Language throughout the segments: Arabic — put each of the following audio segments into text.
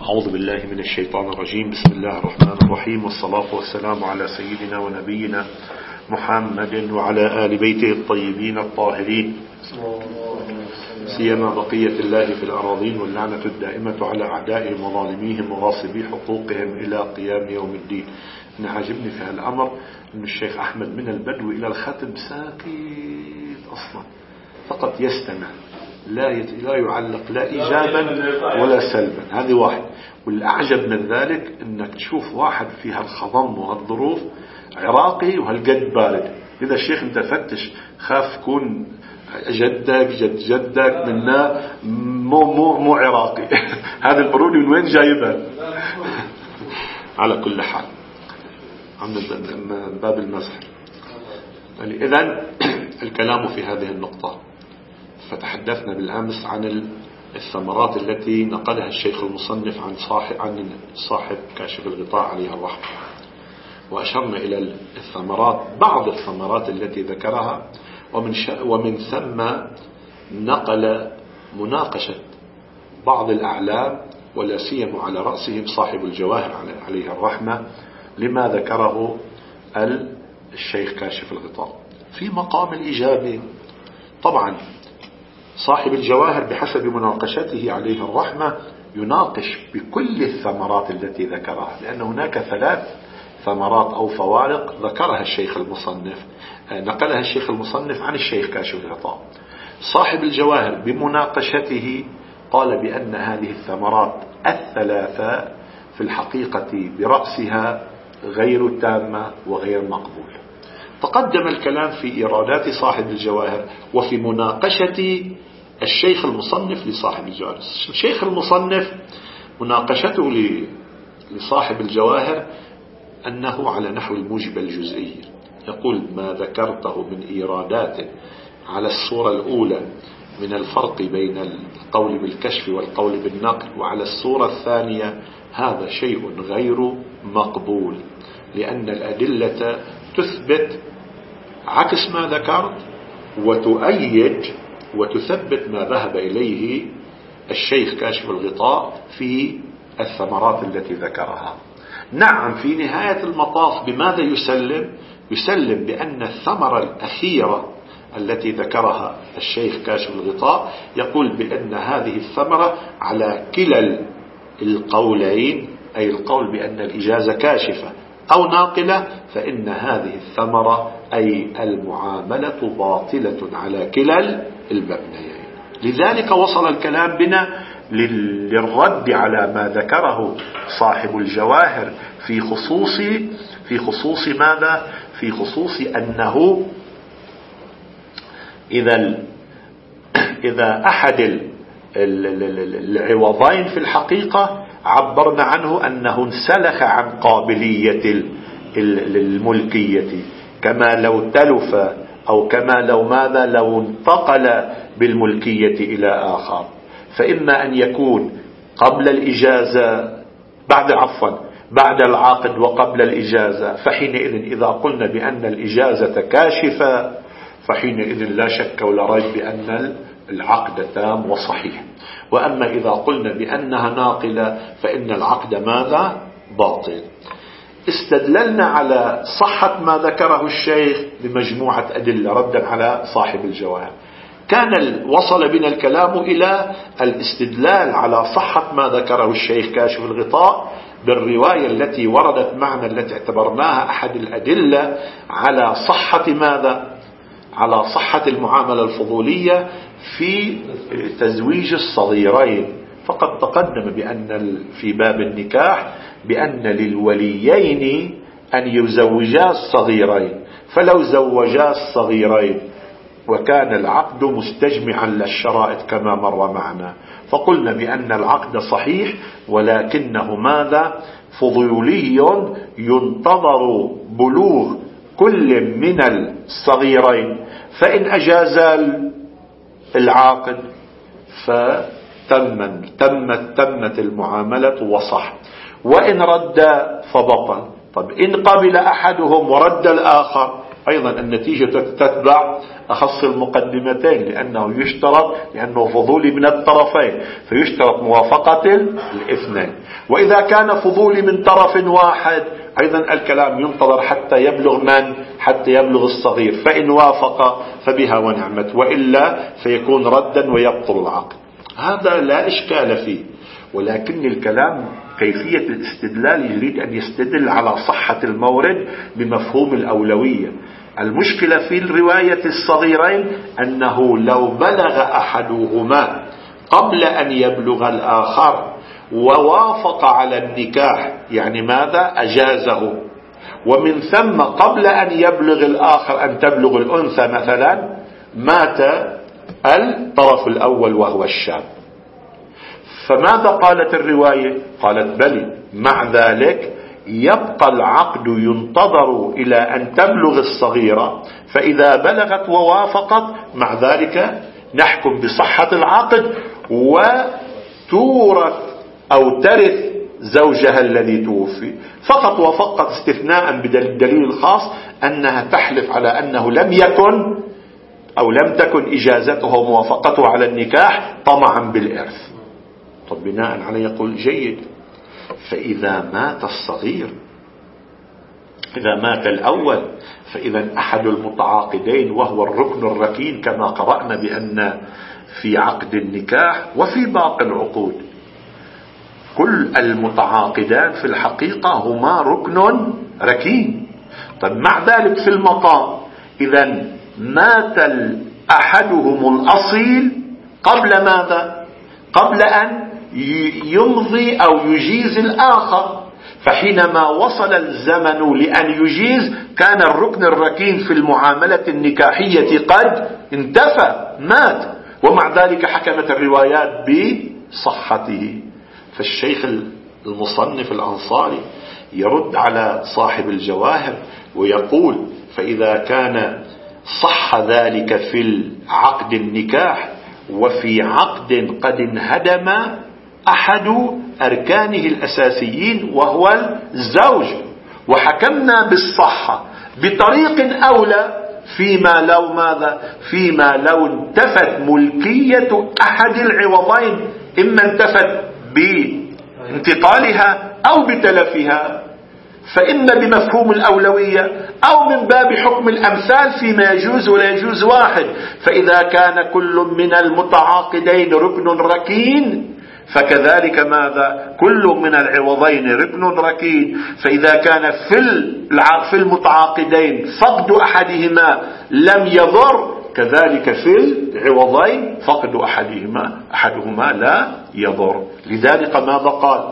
أعوذ بالله من الشيطان الرجيم. بسم الله الرحمن الرحيم، والصلاة والسلام على سيدنا ونبينا محمد وعلى آل بيته الطيبين الطاهرين، سيما بقية الله في الأراضين، واللعنة الدائمة على أعدائهم وظالميهم وغاصبي حقوقهم إلى قيام يوم الدين. أنا عجبني في هالأمر أن الشيخ أحمد من البدو إلى الختم ساكت أصلا، فقط يستمع، لا يعلق لا إيجابا ولا سلبا. هذه واحد. والأعجب من ذلك أنك تشوف واحد في هالخضم وهالظروف عراقي وهالقد بارد. إذا الشيخ انت فتش، خاف كون جدك جدك منا مو عراقي. هذا البرودي من وين جايبها؟ على كل حال من باب المزح. إذن الكلام في هذه النقطة. فتحدثنا بالأمس عن الثمرات التي نقلها الشيخ المصنف عن صاحب كاشف الغطاء عليه الرحمة، وأشرنا إلى الثمرات، بعض الثمرات التي ذكرها، ومن ثم نقل مناقشة بعض الأعلام، ولا سيما على رأسهم صاحب الجواهر عليه الرحمة، لما ذكره الشيخ كاشف الغطاء في مقام الإجابة. طبعا صاحب الجواهر بحسب مناقشته عليه الرحمة يناقش بكل الثمرات التي ذكرها، لأن هناك 3 ثمرات أو فوارق ذكرها الشيخ المصنف، نقلها الشيخ المصنف عن الشيخ كاشف الغطاء. صاحب الجواهر بمناقشته قال بأن هذه الثمرات 3 في الحقيقة برأسها غير تامة وغير مقبول. تقدم الكلام في إيرادات صاحب الجواهر وفي مناقشة الشيخ المصنف لصاحب الجواهر. الشيخ المصنف مناقشته لصاحب الجواهر أنه على نحو الموجب الجزئي، يقول ما ذكرته من إيرادات على الصورة الأولى من الفرق بين القول بالكشف والقول بالنقل، وعلى الصورة الثانية هذا شيء غير مقبول، لأن الأدلة تثبت عكس ما ذكرت وتؤيد وتثبت ما ذهب إليه الشيخ كاشف الغطاء في الثمرات التي ذكرها. نعم، في نهاية المطاف بماذا يسلم بأن الثمرة الأخيرة التي ذكرها الشيخ كاشف الغطاء يقول بأن هذه الثمرة على كلا القولين، أي القول بأن الإجازة كاشفة أو ناقلة، فإن هذه الثمرة أي المعاملة باطلة على كلا المبنيين. لذلك وصل الكلام بنا للرد على ما ذكره صاحب الجواهر في خصوص ماذا؟ في خصوص أنه إذا أحد العوضين في الحقيقة عبرنا عنه أنه انسلخ عن قابلية الملكية، كما لو تلف أو كما لو انتقل بالملكية إلى آخر، فإما أن يكون قبل الإجازة بعد العقد وقبل الإجازة، فحينئذ إذا قلنا بأن الإجازة كاشفة فحينئذ لا شك ولا ريب بأن العقد تام وصحيح. وأما إذا قلنا بأنها ناقلة فإن العقد ماذا؟ باطل. استدللنا على صحة ما ذكره الشيخ بمجموعة أدلة ردا على صاحب الجواهر. وصل بنا الكلام إلى الاستدلال على صحة ما ذكره الشيخ كاشف الغطاء بالرواية التي وردت معنا، التي اعتبرناها أحد الأدلة على صحة ماذا؟ على صحة المعاملة الفضولية في تزويج الصغيرين. فقد تقدم بأن في باب النكاح بأن للوليين أن يزوجا الصغيرين، فلو زوجا الصغيرين وكان العقد مستجمعا للشرائط كما مر معنا، فقلنا بأن العقد صحيح ولكنه ماذا؟ فضولي، ينتظر بلوغ كل من الصغيرين، فإن أجاز العاقد تمت المعاملة وصح، وإن رد فبطل. طب إن قبل أحدهم ورد الآخر أيضا النتيجة تتبع أخص المقدمتين، لأنه يشترط، لأنه فضولي من الطرفين فيشترط موافقة الاثنين. وإذا كان فضولي من طرف واحد أيضا الكلام ينتظر حتى يبلغ من؟ حتى يبلغ الصغير، فإن وافق فبها ونعمت، وإلا فيكون ردا ويبطل العقد. هذا لا إشكال فيه، ولكن الكلام كيفية الاستدلال يريد أن يستدل على صحة المورد بمفهوم الأولوية. المشكلة في الرواية الصغيرين أنه لو بلغ أحدهما قبل أن يبلغ الآخر ووافق على النكاح، يعني ماذا؟ أجازه، ومن ثم قبل أن يبلغ الآخر أن تبلغ الأنثى مثلا مات الطرف الأول وهو الشاب، فماذا قالت الرواية؟ قالت بلي، مع ذلك يبقى العقد ينتظر إلى أن تبلغ الصغيرة، فإذا بلغت ووافقت مع ذلك نحكم بصحة العقد وتورث أو ترث زوجها الذي توفي فقط، وفقط استثناء بالدليل الخاص أنها تحلف على أنه لم يكن أو لم تكن إجازته وموافقته على النكاح طمعا بالإرث. طب بناء عليه يقول جيد، فإذا مات الصغير، إذا مات الأول، فإذا أحد المتعاقدين وهو الركن الركين كما قرأنا بأن في عقد النكاح وفي باقي العقود كل المتعاقدان في الحقيقة هما ركن ركين. طب مع ذلك في المقام إذا مات أحدهم الأصيل قبل ماذا؟ قبل أن يمضي أو يجيز الآخر، فحينما وصل الزمن لأن يجيز كان الركن الركين في المعاملة النكاحية قد انتفى، مات، ومع ذلك حكمت الروايات بصحته. فالشيخ المصنف الأنصاري يرد على صاحب الجواهر ويقول فإذا كان صح ذلك في العقد النكاح وفي عقد قد انهدم أحد أركانه الأساسيين وهو الزوج، وحكمنا بالصحة بطريق أولى فيما لو ماذا؟ فيما لو انتفت ملكية أحد العوضين، إما انتفت بانتقالها أو بتلفها، فإما بمفهوم الأولوية أو من باب حكم الأمثال فيما يجوز ولا يجوز واحد. فإذا كان كل من المتعاقدين ركن ركين فكذلك ماذا؟ كل من العوضين ركن ركين. فإذا كان في المتعاقدين فقد أحدهما لم يضر، كذلك في العوضين فقد أحدهما لا يضر. لذلك ماذا قال؟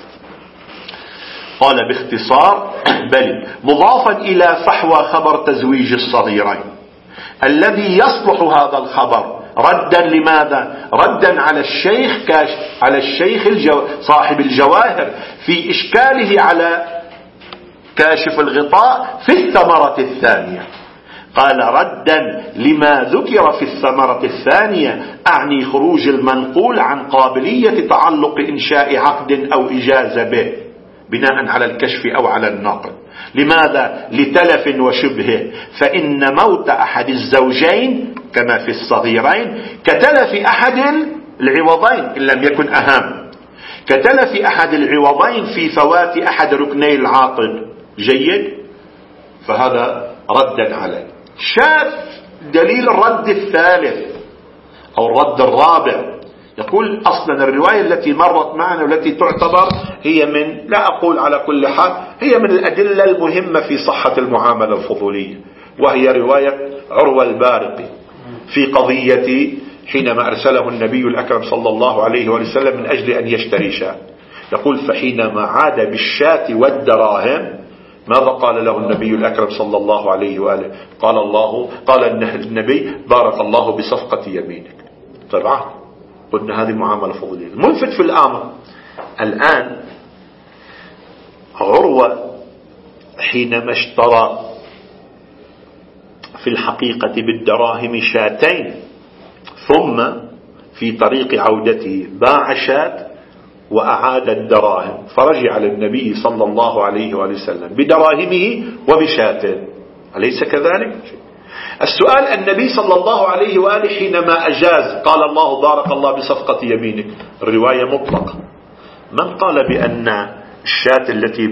قال باختصار بل مضافا إلى فحوى خبر تزويج الصغيرين الذي يصلح هذا الخبر ردا لماذا؟ ردا على الشيخ صاحب الجواهر في إشكاله على كاشف الغطاء في الثمرة الثانية. قال ردا لما ذكر في الثمرة الثانية، أعني خروج المنقول عن قابلية تعلق إنشاء عقد أو إجازة به بناء على الكشف أو على النقل. لماذا؟ لتلف وشبهه، فإن موت أحد الزوجين كما في الصغيرين كتلف أحد العوضين إن لم يكن أهم، كتلف أحد العوضين في فوات أحد ركني العاقد. جيد، فهذا ردا عليه. شاف دليل الرد الثالث أو الرد الرابع، يقول أصلا الرواية التي مرت معنا والتي تعتبر هي من، لا أقول على كل حال، هي من الأدلة المهمة في صحة المعاملة الفضولية، وهي رواية عروة البارقي في قضية حينما أرسله النبي الأكرم صلى الله عليه وسلم من أجل أن يشتري شاة. يقول فحينما عاد بالشاة والدراهم ماذا قال له النبي الأكرم صلى الله عليه وآله؟ قال النبي بارك الله بصفقة يمينك. طبعا قلنا هذه معاملة فضولية. الملفت في الأمر الآن عروة حينما اشترى في الحقيقة بالدراهم شاتين، ثم في طريق عودته باع شاة وأعاد الدراهم، فرجع للنبي صلى الله عليه وسلم بدراهمه وبشاته، أليس كذلك؟ السؤال: النبي صلى الله عليه وآله حينما أجاز قال الله بارك الله بصفقة يمينك، الرواية مطلقة. من قال بأن الشاة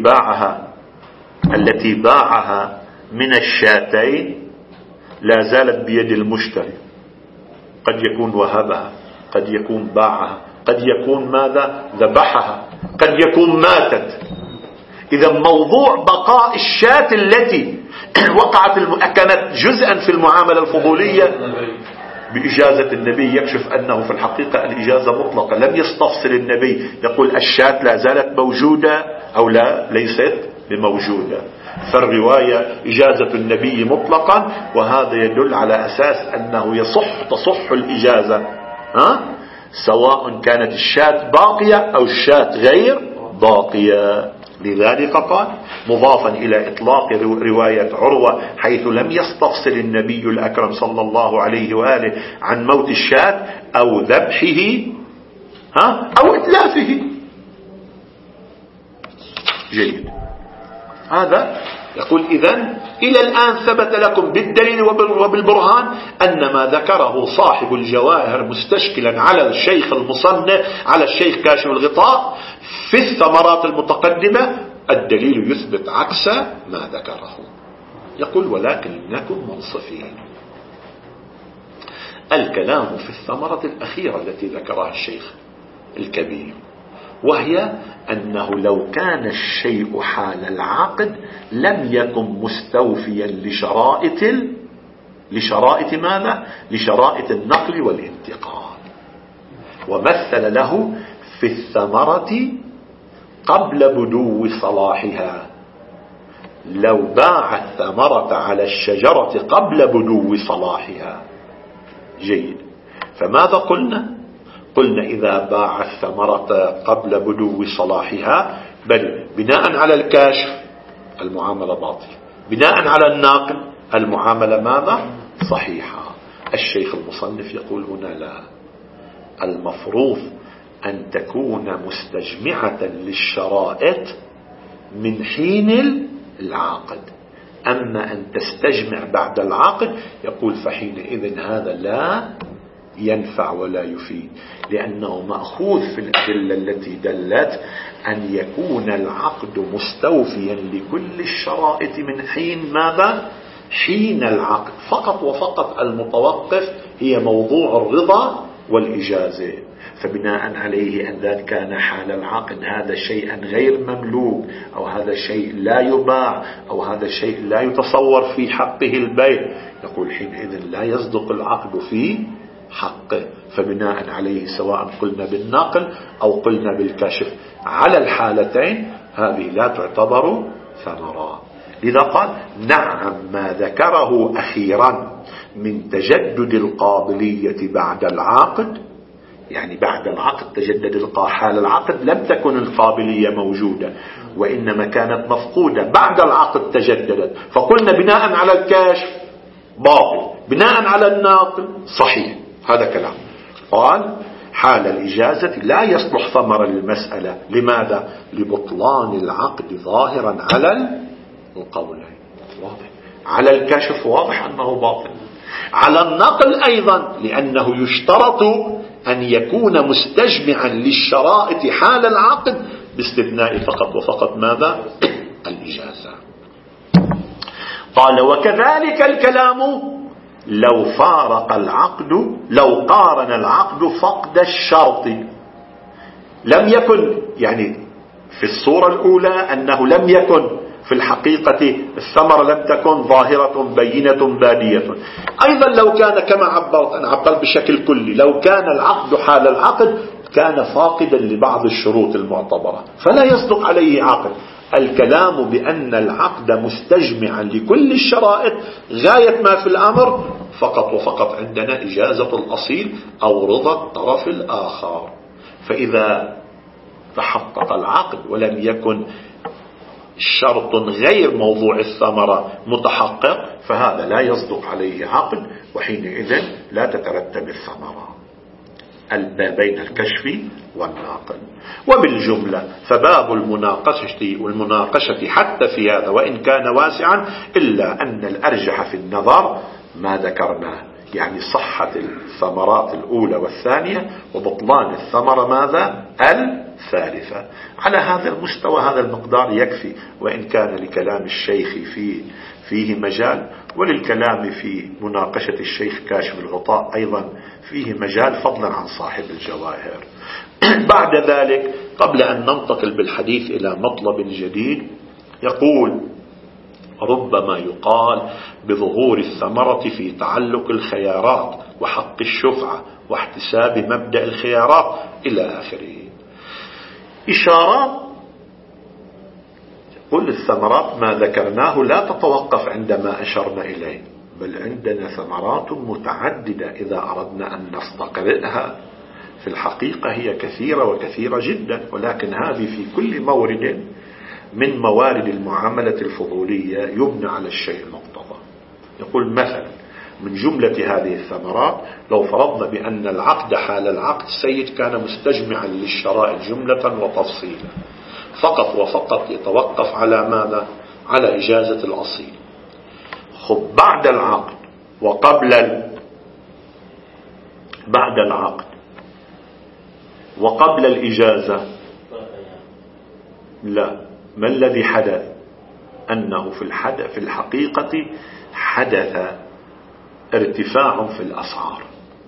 التي باعها من الشاتين لا زالت بيد المشتري؟ قد يكون وهبها، قد يكون باعها، قد يكون ماذا ذبحها، قد يكون ماتت. إذا موضوع بقاء الشاة التي وقعت كانت جزءا في المعاملة الفضولية بإجازة النبي يكشف أنه في الحقيقة الإجازة مطلقة، لم يستفصل النبي يقول الشاة لا زالت موجودة أو لا ليست بموجودة. فالرواية إجازة النبي مطلقا، وهذا يدل على أساس أنه تصح الإجازة سواء كانت الشاة باقية أو الشاة غير باقية. لذلك قال مضافا إلى إطلاق رواية عروة حيث لم يستفصل النبي الأكرم صلى الله عليه وآله عن موت الشاة أو ذبحه أو إتلافه. جيد. هذا يقول إذن إلى الآن ثبت لكم بالدليل وبالبرهان أن ما ذكره صاحب الجواهر مستشكلا على الشيخ المصنف على الشيخ كاشف الغطاء في الثمرات المتقدمة الدليل يثبت عكس ما ذكره. يقول ولكن لنكن منصفين. الكلام في الثمرة الأخيرة التي ذكرها الشيخ الكبير، وهي أنه لو كان الشيء حال العقد لم يكن مستوفيا لشرائط ماذا؟ لشرائط النقل والانتقال. ومثل له في الثمرة قبل بدو صلاحها، لو باع الثمرة على الشجرة قبل بدو صلاحها. جيد. فماذا قلنا؟ قلنا إذا باع الثمرة قبل بدو صلاحها بل بناء على الكاشف المعاملة باطلة، بناء على الناقل المعاملة ماذا؟ صحيحة. الشيخ المصنف يقول هنا لا، المفروض أن تكون مستجمعة للشرائط من حين العقد. أما أن تستجمع بعد العقد يقول فحينئذ هذا لا ينفع ولا يفيد، لأنه مأخوذ في الأدلة التي دلت أن يكون العقد مستوفيا لكل الشرائط من حين ماذا؟ حين العقد. فقط وفقط المتوقف هي موضوع الرضا والإجازة. فبناء عليه أن كان حال العقد هذا شيئا غير مملوك، أو هذا شيء لا يباع، أو هذا شيء لا يتصور في حقه البيع، يقول حينئذ لا يصدق العقد في حقه. فبناء عليه سواء قلنا بالناقل أو قلنا بالكشف على الحالتين هذه لا تعتبر ثمرة. لذا قال نعم ما ذكره أخيرا من تجدد القابلية بعد العقد، يعني بعد العقد تجدد حال العقد لم تكن القابلية موجودة وإنما كانت مفقودة، بعد العقد تجددت، فقلنا بناء على الكشف باطل، بناء على الناقل صحيح. هذا كلام. قال حال الإجازة لا يصلح ثمرة للمسألة. لماذا؟ لبطلان العقد ظاهرا على القولين. واضح. على الكشف واضح أنه باطل، على النقل أيضا لأنه يشترط أن يكون مستجمعا للشرائط حال العقد باستثناء فقط وفقط ماذا؟ الإجازة. قال وكذلك الكلام لو فارق العقد، لو قارن العقد فقد الشرط لم يكن، يعني في الصورة الأولى أنه لم يكن في الحقيقة الثمرة لم تكن ظاهرة بينة بادية. أيضا لو كان كما عبرت بشكل كلي، لو كان العقد حال العقد كان فاقدا لبعض الشروط المعتبرة فلا يصدق عليه عقد. الكلام بأن العقد مستجمعا لكل الشرائط غاية ما في الأمر فقط وفقط عندنا إجازة الأصيل أو رضا الطرف الآخر. فإذا تحقق العقد ولم يكن شرط غير موضوع الثمرة متحقق فهذا لا يصدق عليه عقد، وحينئذ لا تترتب الثمرة بين الكشف والناقل. وبالجملة فباب المناقشة حتى في هذا وإن كان واسعا إلا أن الأرجح في النظر ما ذكرناه، يعني صحة الثمرات الأولى والثانية وبطلان الثمرة ماذا الثالثة. على هذا المستوى هذا المقدار يكفي، وإن كان لكلام الشيخ فيه مجال، وللكلام في مناقشة الشيخ كاشف الغطاء أيضا فيه مجال، فضلا عن صاحب الجواهر. بعد ذلك قبل أن ننتقل بالحديث إلى مطلب جديد، يقول: ربما يقال بظهور الثمرة في تعلق الخيارات وحق الشفعة واحتساب مبدأ الخيارات إلى آخره. إشارات. كل الثمرات ما ذكرناه لا تتوقف عندما أشرنا إليه، بل عندنا ثمرات متعددة إذا أردنا أن نستقرئها. في الحقيقة هي كثيرة وكثيرة جدا، ولكن هذه في كل مورد من موارد المعاملة الفضولية يبنى على الشيء المقتضى. يقول مثلا: من جملة هذه الثمرات لو فرضنا بأن العقد حال العقد السيد كان مستجمعا للشراء جملة وتفصيلا، فقط وفقط يتوقف على ماذا؟ على إجازة الأصيل. خب بعد العقد بعد العقد وقبل الإجازة، لا، ما الذي حدث؟ أنه في الحقيقة حدث ارتفاع في الأسعار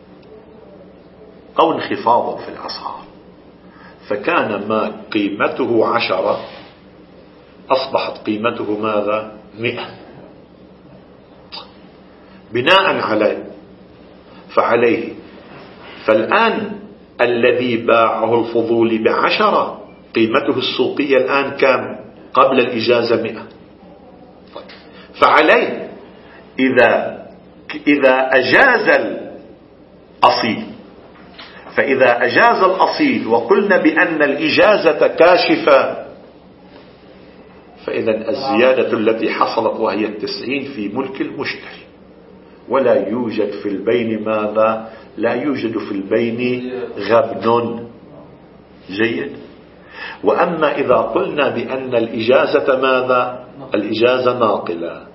أو انخفاض في الأسعار، فكان ما قيمته 10 أصبحت قيمته ماذا؟ 100. بناء عليه فالآن الذي باعه الفضولي ب10 قيمته السوقية الآن كم؟ قبل الإجازة 100. فعليه إذا أجاز الأصيل، فإذا أجاز الأصيل وقلنا بأن الإجازة كاشفة، فإذا الزيادة التي حصلت وهي 90 في ملك المشتري، ولا يوجد في البين ماذا؟ لا يوجد في البين غبن. جيد. وأما إذا قلنا بأن الإجازة ماذا؟ الإجازة ناقلة،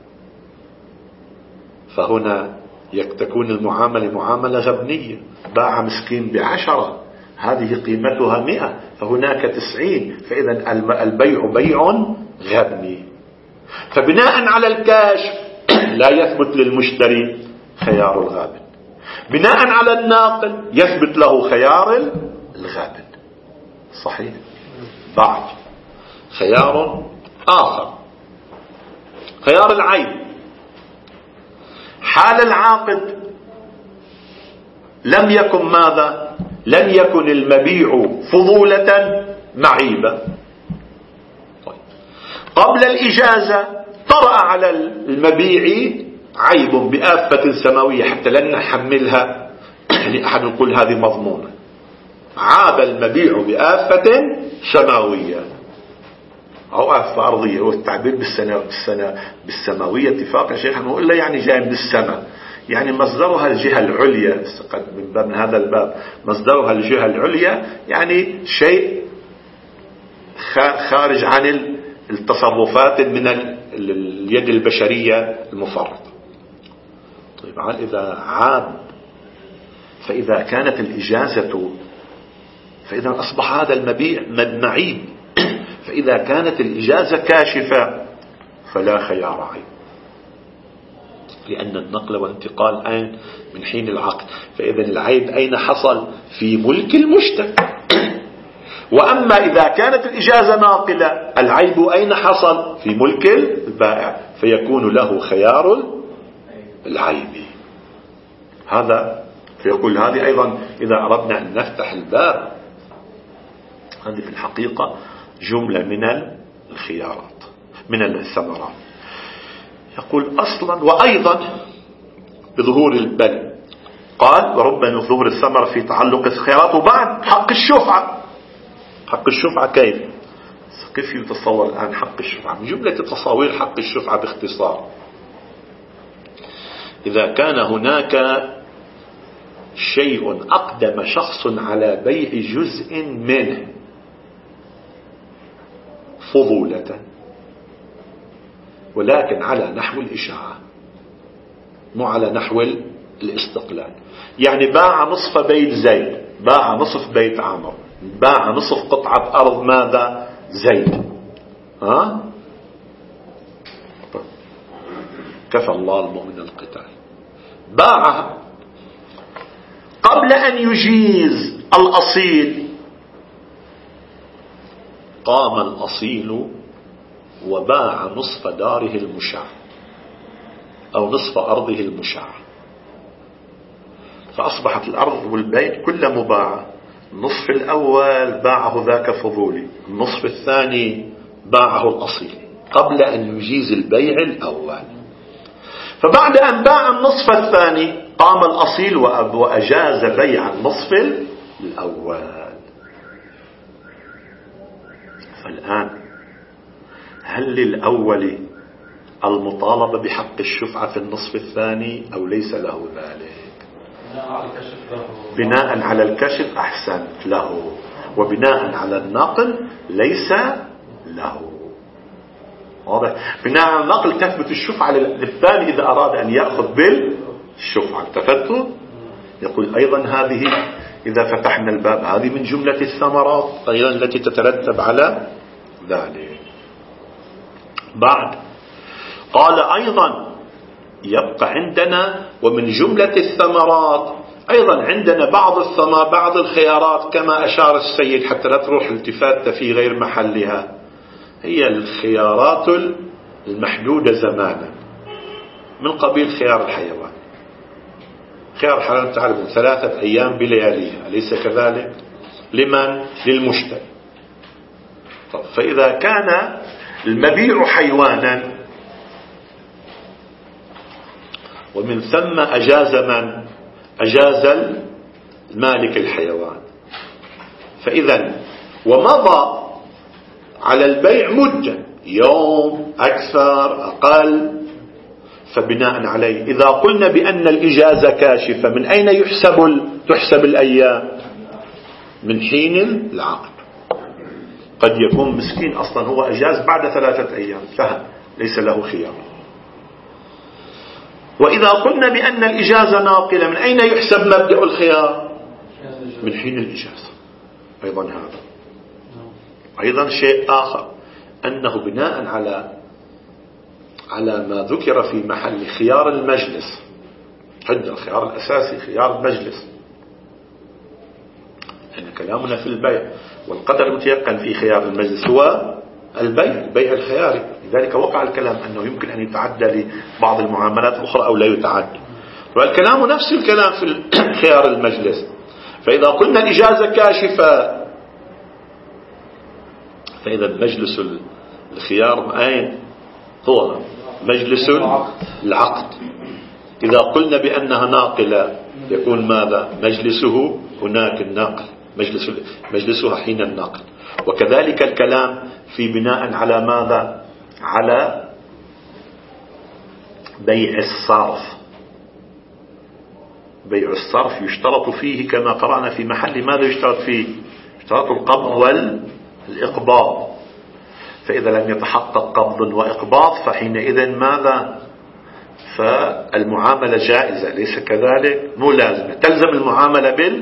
فهنا تكون المعاملة معاملة غبنية. باع مسكين ب10، هذه قيمتها 100، فهناك 90، فإذا البيع بيع غبني. فبناء على الكاشف لا يثبت للمشتري خيار الغابن، بناء على الناقل يثبت له خيار الغابن. صحيح. بعد خيار آخر، خيار العيب. حال العاقد لم يكن ماذا؟ لم يكن المبيع فضولة معيبة. قبل الإجازة طرأ على المبيع عيب بآفة سماوية، حتى لن نحملها لأحد يقول هذه مضمونة. عاب المبيع بآفة سماوية أو آفة أرضية، والتعبير بالسماوية اتفاقا شيخا نقول لا يعني جاي من السماء، يعني مصدرها الجهة العليا. من باب هذا الباب مصدرها الجهة العليا، يعني شيء خارج عن التصرفات من اليد البشرية المفرطة. طيب إذا عاب، فإذا كانت الإجازة، فإذا أصبح هذا المبيع معيب. فإذا كانت الإجازة كاشفة فلا خيار عيب، لأن النقل والانتقال أين؟ من حين العقد. فإذا العيب أين حصل؟ في ملك المشتري. وأما إذا كانت الإجازة ناقلة، العيب أين حصل؟ في ملك البائع، فيكون له خيار العيب. هذا فيقول هذه أيضا إذا أردنا أن نفتح الباب، هذه في الحقيقة جملة من الخيارات من الثمرات. يقول أصلا وأيضا بظهور البل، قال وربما ظهور الثمرة في تعلق الخيارات. وبعد حق الشفعة. حق الشفعة كيف يتصور الآن حق الشفعة؟ من جملة تصاوير حق الشفعة باختصار: إذا كان هناك شيء أقدم شخص على بيع جزء منه فضولة، ولكن على نحو الإشاعة، مو على نحو الاستقلال. يعني باع نصف بيت زيد، باع نصف بيت عمرو، باع نصف قطعة أرض ماذا؟ زيد. كفى الله المؤمن القتال. باعها قبل أن يجيز الأصيل. قام الأصيل وباع نصف داره المشاع أو نصف أرضه المشاع، فأصبحت الأرض والبيت كله مباعة. النصف الأول باعه ذاك فضولي، النصف الثاني باعه الأصيل قبل أن يجيز البيع الأول. فبعد أن باع النصف الثاني قام الأصيل وأجاز بيع النصف الأول. فالآن هل للأول المطالبة بحق الشفعة في النصف الثاني أو ليس له ذلك؟ بناء على الكشف أحسنت له، وبناء على النقل ليس له. واضح؟ بناء على النقل تثبت الشفعة للثاني إذا أراد أن يأخذ بالشفعة. التفتوا يقول أيضا هذه إذا فتحنا الباب هذه من جملة الثمرات أيضا التي تترتب على ذلك. بعد قال أيضا يبقى عندنا ومن جملة الثمرات أيضا عندنا بعض الخيارات كما أشار السيد حتى لا تروح التفاتة في غير محلها، هي الخيارات المحدودة زمانا من قبيل خيار الحيوان. خيار الحيوان تعرفون 3 أيام بلياليها، أليس كذلك؟ لمن؟ للمشتري. طب فإذا كان المبيع حيوانا ومن ثم أجاز من؟ أجاز المالك الحيوان، فإذا ومضى على البيع مدة يوم أكثر أقل، فبناء عليه إذا قلنا بأن الإجازة كاشفة من أين تحسب الأيام؟ من حين العقد. قد يكون مسكين أصلا هو أجاز بعد 3 أيام فهم ليس له خيار. وإذا قلنا بأن الإجازة ناقلة من أين يحسب مبدأ الخيار؟ من حين الإجازة. أيضا هذا أيضا شيء آخر، أنه بناء على ما ذكر في محل خيار المجلس. عندنا الخيار الأساسي خيار المجلس، لأن كلامنا في البيع والقدر المتيقن في خيار المجلس هو البيع الخياري. لذلك وقع الكلام أنه يمكن أن يتعدى لبعض المعاملات الأخرى أو لا يتعدى، والكلام نفس الكلام في خيار المجلس. فإذا قلنا الإجازة كاشفة فإذا مجلس الخيار أين هو؟ مجلس العقد. إذا قلنا بأنها ناقلة يكون ماذا؟ مجلسه هناك الناقل، مجلسها حين الناقل. وكذلك الكلام في بناء على ماذا؟ على بيع الصرف. بيع الصرف يشترط فيه كما قرأنا في محل ماذا يشترط فيه؟ يشترط القبض والإقباض. فإذا لم يتحقق قبض وإقباض فحينئذ ماذا؟ فالمعاملة جائزة، ليس كذلك؟ مو لازمة، تلزم المعاملة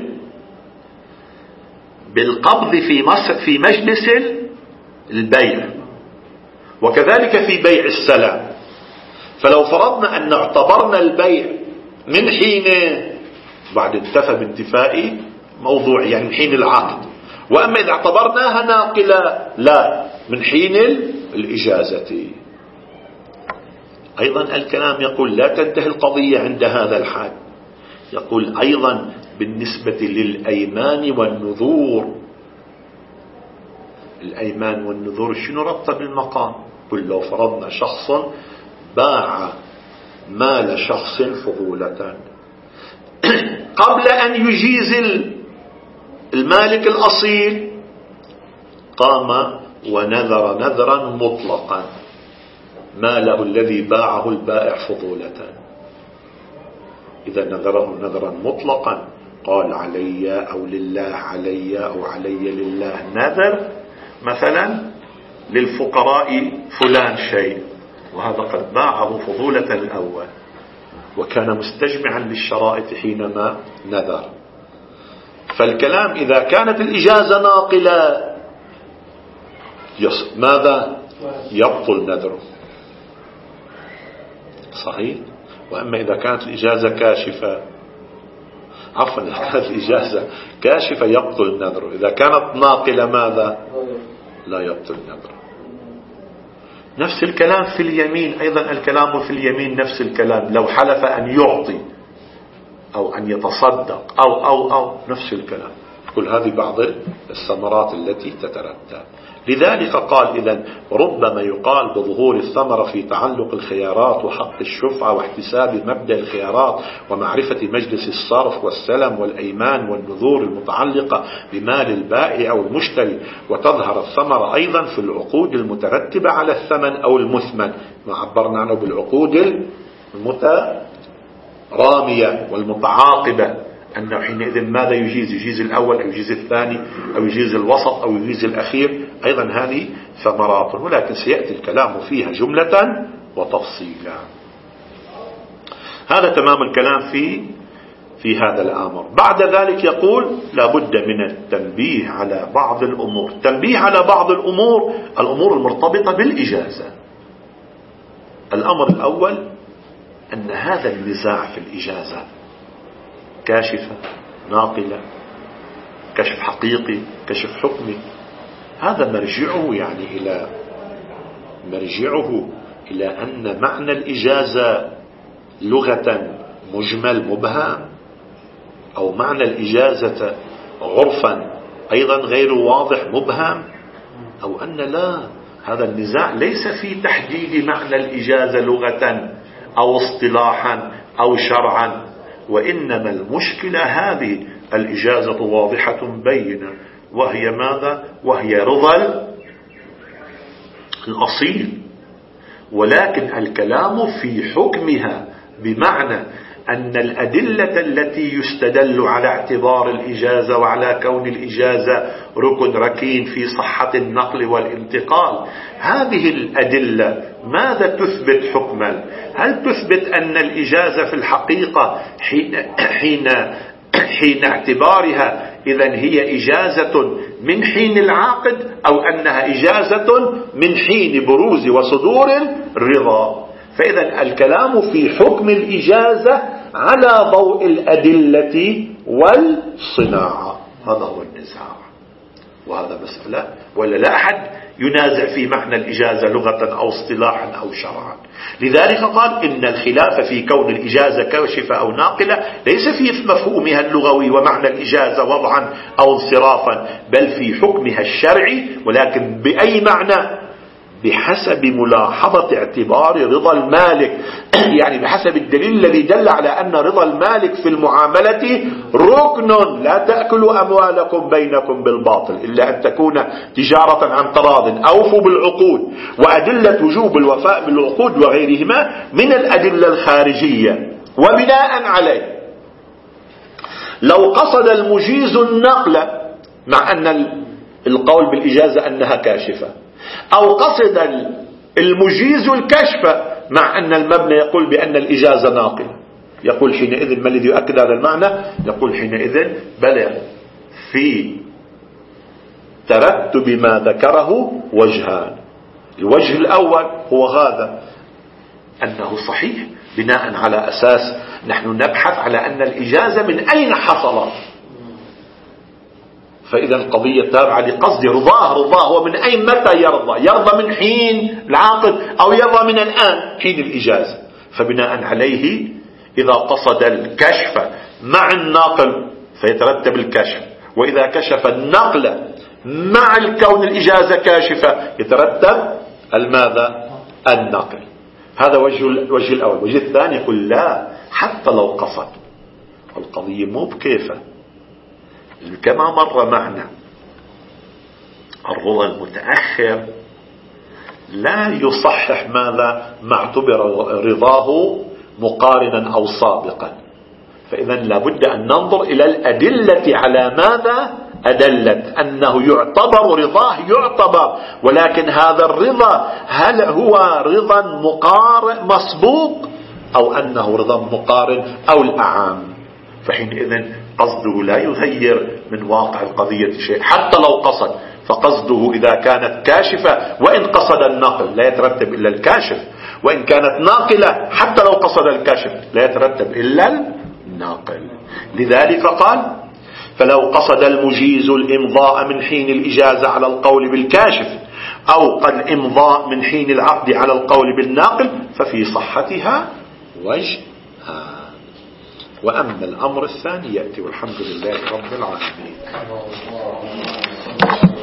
بالقبض في مجلس البيع، وكذلك في بيع السلام. فلو فرضنا أن اعتبرنا البيع من حين بعد انتفى بانتفاء موضوع يعني من حين العقد، وأما إذا اعتبرناها ناقلة لا من حين الإجازة. أيضا الكلام يقول لا تنتهي القضية عند هذا الحد، يقول أيضا بالنسبة للأيمان والنذور. الأيمان والنذور شنو ربط بالمقام؟ قل لو فرضنا شخص باع مال شخص فضولة قبل أن يجيز المالك الأصيل قام ونذر نذرا مطلقا ماله الذي باعه البائع فضولة. إذا نذره نذرا مطلقا قال علي أو لله علي أو علي لله نذر مثلا للفقراء فلان شيء، وهذا قد باعه فضولة الأول، وكان مستجمعا للشرائط حينما نذر. فالكلام إذا كانت الإجازة ناقلة ماذا؟ يبطل نذره، صحيح. وأما إذا كانت الإجازة كاشفة، عفوا إذا كانت الإجازة كاشفة يبطل نذره. إذا كانت ناقلة ماذا؟ لا يبطل نذره. نفس الكلام في اليمين أيضا، الكلام في اليمين نفس الكلام. لو حلف أن يعطي أو أن يتصدق أو نفس الكلام. كل هذه بعض الثمرات التي تترتب. لذلك قال إذن ربما يقال بظهور الثمرة في تعلق الخيارات وحق الشفعة واحتساب مبدأ الخيارات ومعرفة مجلس الصرف والسلم والأيمان والنذور المتعلقة بمال البائع أو المشتري. وتظهر الثمرة أيضا في العقود المترتبة على الثمن أو المثمن، ما عبرنا عنه بالعقود المترامية والمتعاقبة، أنه حينئذ ماذا يجيز؟ يجيز الأول أو يجيز الثاني أو يجيز الوسط أو يجيز الأخير. أيضا هذه ثمرات، ولكن سيأتي الكلام فيها جملة وتفصيلا. هذا تمام الكلام في هذا الأمر. بعد ذلك يقول لابد من التنبيه على بعض الأمور. تنبيه على بعض الأمور المرتبطة بالإجازة. الأمر الأول أن هذا النزاع في الإجازة كاشفة ناقلة، كشف حقيقي، كشف حكمي، هذا مرجعه إلى أن معنى الإجازة لغة مجمل مبهم، أو معنى الإجازة عرفا أيضا غير واضح مبهم، أو أن لا، هذا النزاع ليس في تحديد معنى الإجازة لغة أو اصطلاحا أو شرعا، وإنما المشكلة هذه الإجازة واضحة بينة، وهي ماذا؟ وهي رضا الأصيل، ولكن الكلام في حكمها، بمعنى أن الأدلة التي يستدل على اعتبار الإجازة وعلى كون الإجازة ركن ركين في صحة النقل والانتقال، هذه الأدلة ماذا تثبت حكما؟ هل تثبت أن الإجازة في الحقيقة حين اعتبارها إذن هي إجازة من حين العقد، أو أنها إجازة من حين بروز وصدور الرضا؟ فإذا الكلام في حكم الإجازة على ضوء الأدلة والصناعة، هذا هو النزاع، وهذا مسألة ولا لا أحد ينازع في معنى الإجازة لغة أو اصطلاحا أو شرعا. لذلك قال إن الخلاف في كون الإجازة كاشفة أو ناقلة ليس في مفهومها اللغوي ومعنى الإجازة وضعا أو انصرافا، بل في حكمها الشرعي، ولكن بأي معنى؟ بحسب ملاحظة اعتبار رضا المالك، يعني بحسب الدليل الذي دل على أن رضا المالك في المعاملة ركن. لا تأكلوا أموالكم بينكم بالباطل إلا أن تكون تجارة عن تراض، أوفوا بالعقود. وأدلة وجوب الوفاء بالعقود وغيرهما من الأدلة الخارجية. وبناء عليه لو قصد المجيز النقل، مع أن القول بالإجازة أنها كاشفة، أو قصد المجيز الكشف مع أن المبنى يقول بأن الإجازة ناقلة، يقول حينئذ ما الذي يؤكد هذا المعنى؟ يقول حينئذ بلغ في ترتب ما ذكره وجهان. الوجه الأول هو هذا، أنه صحيح بناء على أساس نحن نبحث على أن الإجازة من أين حصلت، فإذا القضية تابعة لقصد رضاه ومن أي متى يرضى من حين العقد أو يرضى من الآن حين الإجازة. فبناء عليه إذا قصد الكشف مع الناقل فيترتب الكشف، وإذا كشف النقل مع الكون الإجازة كاشفة يترتب الماذا؟ النقل. هذا وجه الأول. وجه الثاني يقول لا، حتى لو قصد، القضية مو بكيفة، كما مر معنا الرضا المتأخر لا يصحح ماذا؟ ما اعتبر رضاه مقارنا أو سابقا. فإذا لابد أن ننظر إلى الأدلة على ماذا أدلت، أنه يعتبر رضاه يعتبر، ولكن هذا الرضا هل هو رضا مسبوق أو أنه رضا مقارن أو الأعام، فحينئذ قصده لا يغير من واقع القضية شيء حتى لو قصد. فقصده إذا كانت كاشفة وإن قصد الناقل لا يترتب إلا الكاشف، وإن كانت ناقلة حتى لو قصد الكاشف لا يترتب إلا الناقل. لذلك قال فلو قصد المجيز الإمضاء من حين الإجازة على القول بالكاشف أو قد الإمضاء من حين العقد على القول بالناقل ففي صحتها وجهان. وأما الأمر الثاني يأتي، والحمد لله رب العالمين.